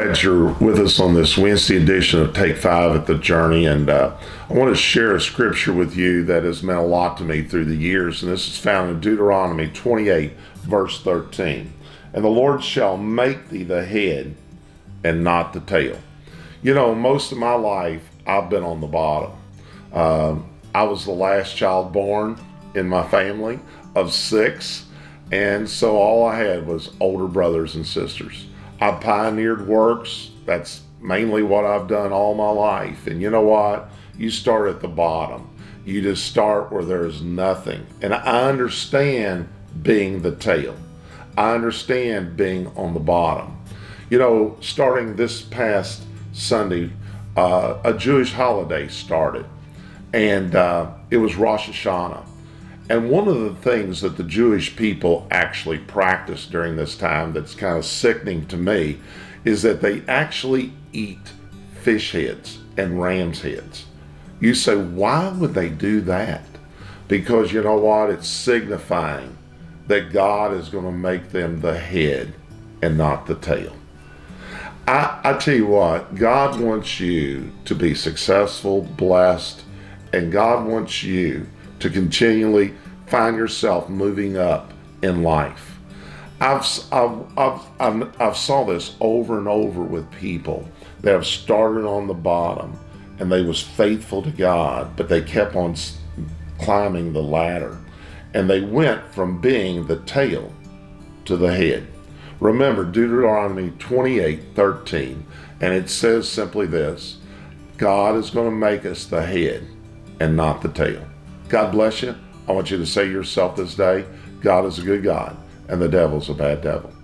glad you're with us on this Wednesday edition of Take 5 at the Journey. And I want to share a scripture with you that has meant a lot to me through the years. And this is found in Deuteronomy 28, verse 13. And the Lord shall make thee the head and not the tail. You know, most of my life, I've been on the bottom. I was the last child born in my family of 6. And so all I had was older brothers and sisters. I pioneered works. That's mainly what I've done all my life. And you know what? You start at the bottom. You just start where there's nothing. And I understand being the tail. I understand being on the bottom. You know, starting this past Sunday, a Jewish holiday started. And it was Rosh Hashanah. And one of the things that the Jewish people actually practice during this time that's kind of sickening to me is that they actually eat fish heads and ram's heads. You say, why would they do that? Because you know what? It's signifying that God is going to make them the head and not the tail. I tell you what, God wants you to be successful, blessed, and God wants you to continually find yourself moving up in life. I've saw this over and over with people that have started on the bottom and they was faithful to God, but they kept on climbing the ladder and they went from being the tail to the head. Remember Deuteronomy 28:13, and it says simply this: God is going to make us the head and not the tail. God bless you. I want you to say to yourself this day, God is a good God and the devil's a bad devil.